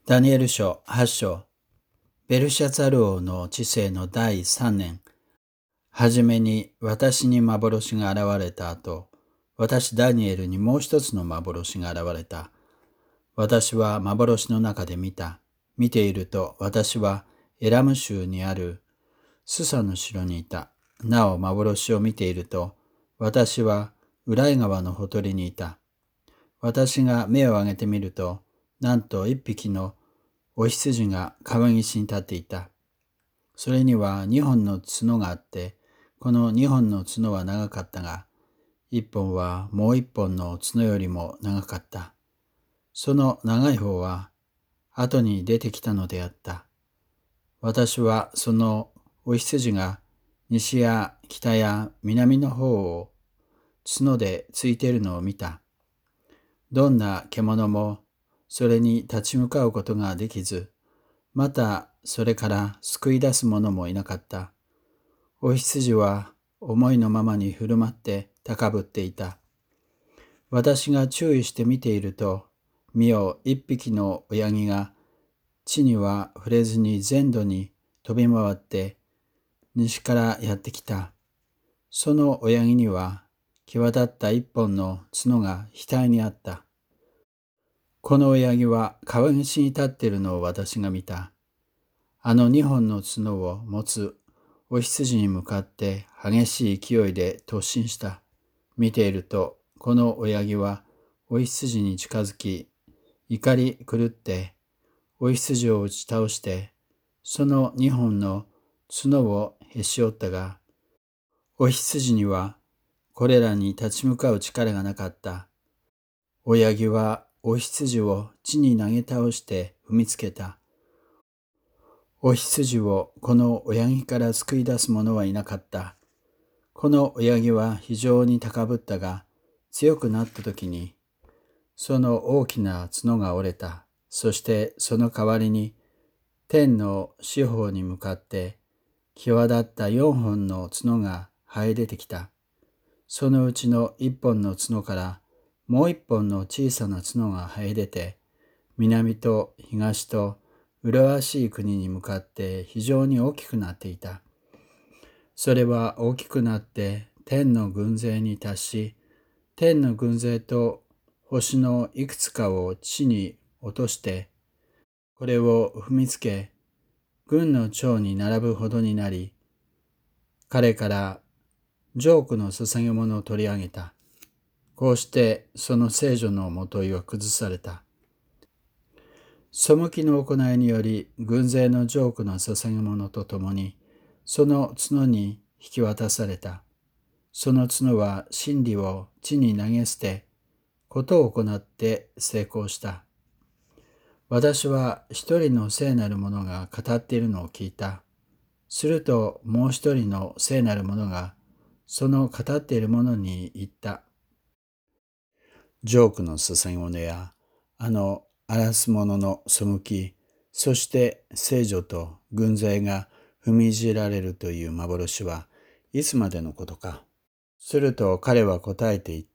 ダニエル書8章。ベルシャツァル王の治世の第3年。はじめに私に幻が現れた後、私ダニエルにもう一つの幻が現れた。私は幻の中で見た。見ていると私はエラム州にあるスサの城にいた。なお幻を見ていると私は裏井川のほとりにいた。私が目を上げてみると、なんと一匹のお羊が川岸に立っていた。それには2本の角があって、この2本の角は長かったが、1本はもう1本の角よりも長かった。その長い方は後に出てきたのであった。私はそのお羊が西や北や南の方を角でついているのを見た。どんな獣もそれに立ち向かうことができず、またそれから救い出す者もいなかった。お羊は思いのままに振る舞って高ぶっていた。私が注意して見ていると、見よ一匹の親木が地には触れずに全土に飛び回って西からやってきた。その親木には際立った一本の角が額にあった。この親木は川岸に立っているのを私が見た。あの2本の角を持つお羊に向かって激しい勢いで突進した。見ていると、この親木はお羊に近づき、怒り狂ってお羊を打ち倒して、その2本の角をへし折ったが、お羊にはこれらに立ち向かう力がなかった。親木はお羊を地に投げ倒して踏みつけた。お羊をこの親木から救い出す者はいなかった。この親木は非常に高ぶったが、強くなった時に、その大きな角が折れた。そしてその代わりに、天の四方に向かって、際立った4本の角が生え出てきた。そのうちの1本の角から、もう1本の小さな角が生え出て、南と東と麗しい国に向かって非常に大きくなっていた。それは大きくなって天の軍勢に達し、天の軍勢と星のいくつかを地に落として、これを踏みつけ、軍の長に並ぶほどになり、彼からジョークの捧げ物を取り上げた。こうしてその聖女のもといは崩された。背きの行いにより軍勢のジョークの捧げ物とともにその角に引き渡された。その角は真理を地に投げ捨て、ことを行って成功した。私は一人の聖なる者が語っているのを聞いた。するともう一人の聖なる者がその語っている者に言った。ジョークの捧げ物や荒らす者の背き、そして聖女と軍勢が踏みいじられるという幻はいつまでのことか。すると彼は答えて言った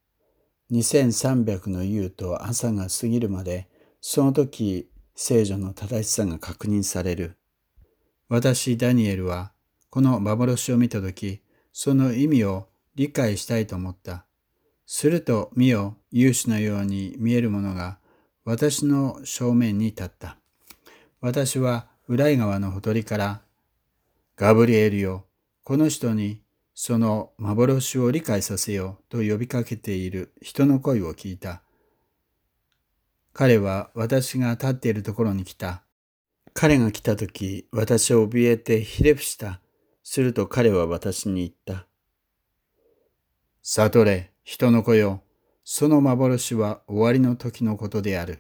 。2300の夕と朝が過ぎるまで、その時聖女の正しさが確認される。私ダニエルはこの幻を見た時、その意味を理解したいと思った。すると見よ、勇士のように見えるものが私の正面に立った。私は裏井川のほとりから、ガブリエルよ、この人にその幻を理解させよと呼びかけている人の声を聞いた。彼は私が立っているところに来た。彼が来たとき、私は怯えてひれ伏した。すると彼は私に言った。悟れ、人の子よ。その幻は終わりの時のことである。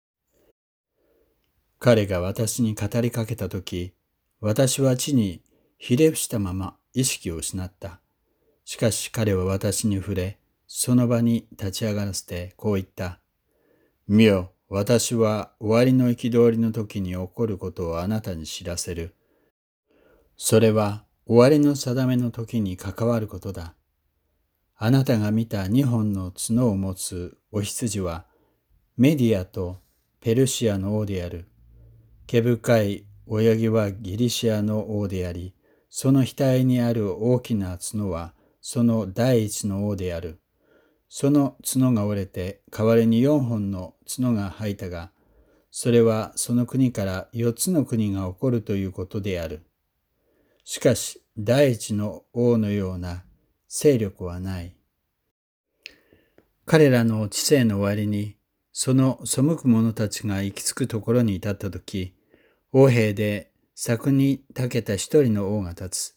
彼が私に語りかけたとき、私は地にひれ伏したまま意識を失った。しかし彼は私に触れ、その場に立ち上がらせてこう言った。見よ、私は終わりの憤りの時に起こることをあなたに知らせる。それは終わりの定めの時に関わることだ。あなたが見た2本の角を持つお羊はメディアとペルシアの王である。毛深い親木はギリシアの王であり、その額にある大きな角はその第一の王である。その角が折れて代わりに4本の角が生えたが、それはその国から4つの国が起こるということである。しかし第一の王のような勢力はない。彼らの治世の終わりに、その背く者たちが行き着くところに至ったとき、王兵で策に長けた一人の王が立つ。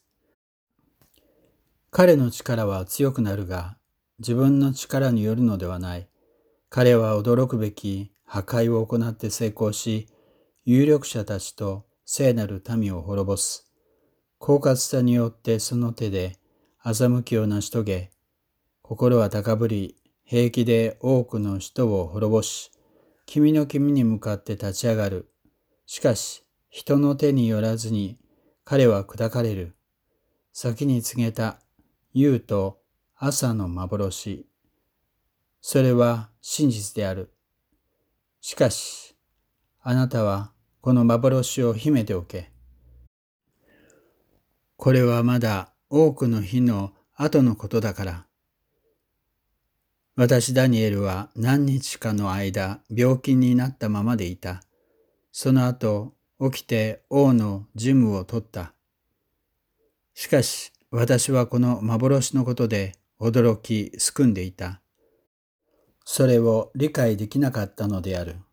彼の力は強くなるが、自分の力によるのではない。彼は驚くべき破壊を行って成功し、有力者たちと聖なる民を滅ぼす。狡猾さによってその手で欺きを成し遂げ、心は高ぶり、平気で多くの人を滅ぼし、君の君に向かって立ち上がる。しかし、人の手によらずに彼は砕かれる。先に告げた夕と朝の幻。それは真実である。しかし、あなたはこの幻を秘めておけ。これはまだ多くの日の後のことだから。私ダニエルは何日かの間病気になったままでいた。その後起きて王の事務を取った。しかし私はこの幻のことで驚きすくんでいた。それを理解できなかったのである。